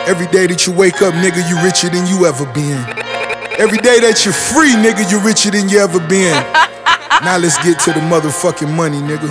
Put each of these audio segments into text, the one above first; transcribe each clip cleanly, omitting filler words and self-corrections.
Every day that you wake up, nigga, you richer than you ever been. Every day that you're free, nigga, you richer than you ever been. Now let's get to the motherfucking money, nigga.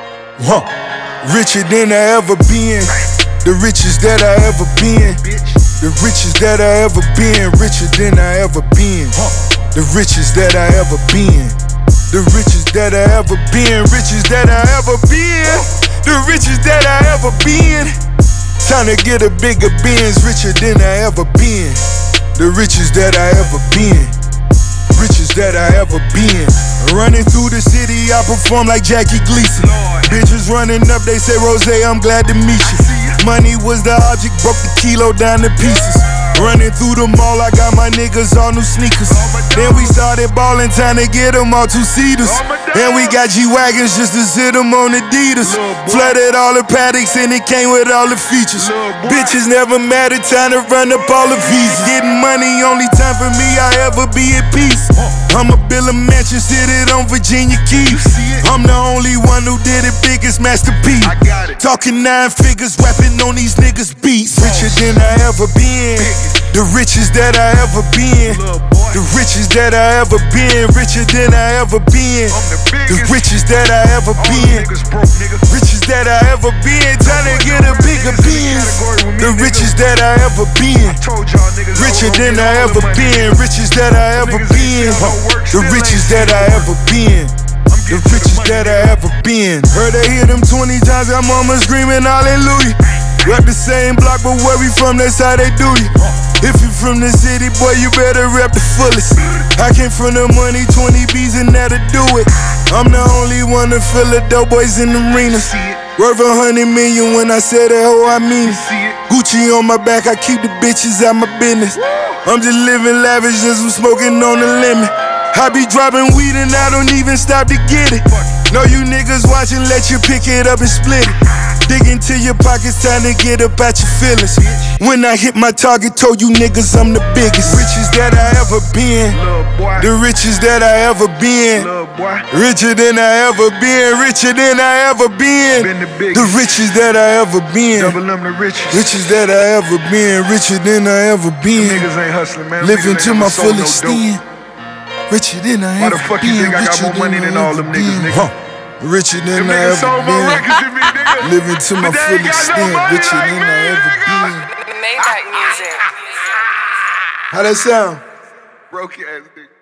Richer than I ever been. The richest that I ever been. The richest that I ever been. Richer than I ever been. The richest that I ever been. The richest that I ever been. Richest that I ever been. The richest that I ever been. Time to get a bigger Benz. Richer than I ever been. The richest that I ever been. Richest that I ever been. Running through the city, I perform like Jackie Gleason. Bitches running up, they say, Rose, I'm glad to meet you. Money was the object, broke the kilo down to pieces. Running through the mall, I got my niggas all new sneakers. Then we started ballin', time to get them all two-seaters. And we got G-Wagons just to sit them on Adidas. Flooded all the paddocks and it came with all the features. Bitches never mattered, time to run up all the visas. Getting money, only time for me, I ever be at peace. I'ma build a mansion, sit it on Virginia Keys. I'm the only one who did it, biggest masterpiece. Talking 9 figures, rapping on these niggas' beats. Richer than I ever been. The richest that I ever been. The richest that I ever been. Richer than I ever been. The richest that I ever been. Richest that I ever been. Trying to get a bigger Benz. The richest that I ever been. Richer than I ever been. Richest that I ever been. The richest that I ever been. The richest that I ever been. Heard I hear them 20 times, got mama screaming hallelujah. Rap the same block, but where we from, that's how they do you. If you from the city, boy, you better rap the fullest. I came from the money, 20 B's and that'll do it. I'm the only one to fill the dope boys in the arenas. Worth 100 million when I say that, oh, I mean it. Gucci on my back, I keep the bitches out my business. I'm just living lavish, just I'm smoking on the limit. I be dropping weed and I don't even stop to get it. Know you niggas watching, let you pick it up and split it. Dig into your pockets, time to get up at your feelings. When I hit my target, told you niggas I'm the biggest. Richest that I ever been. The richest that I ever been. Richer than I ever been. Richer than I ever been. The richest that I ever been. Richest that I ever been. Richer than I ever been. Living to my full extent. Richer than I ever been. Why the fuck you think I got more money than all them niggas, nigga? Richer than I ever been. Living to my full extent. Richer than I ever been. Maybach music. How that sound? Broke ass nigga.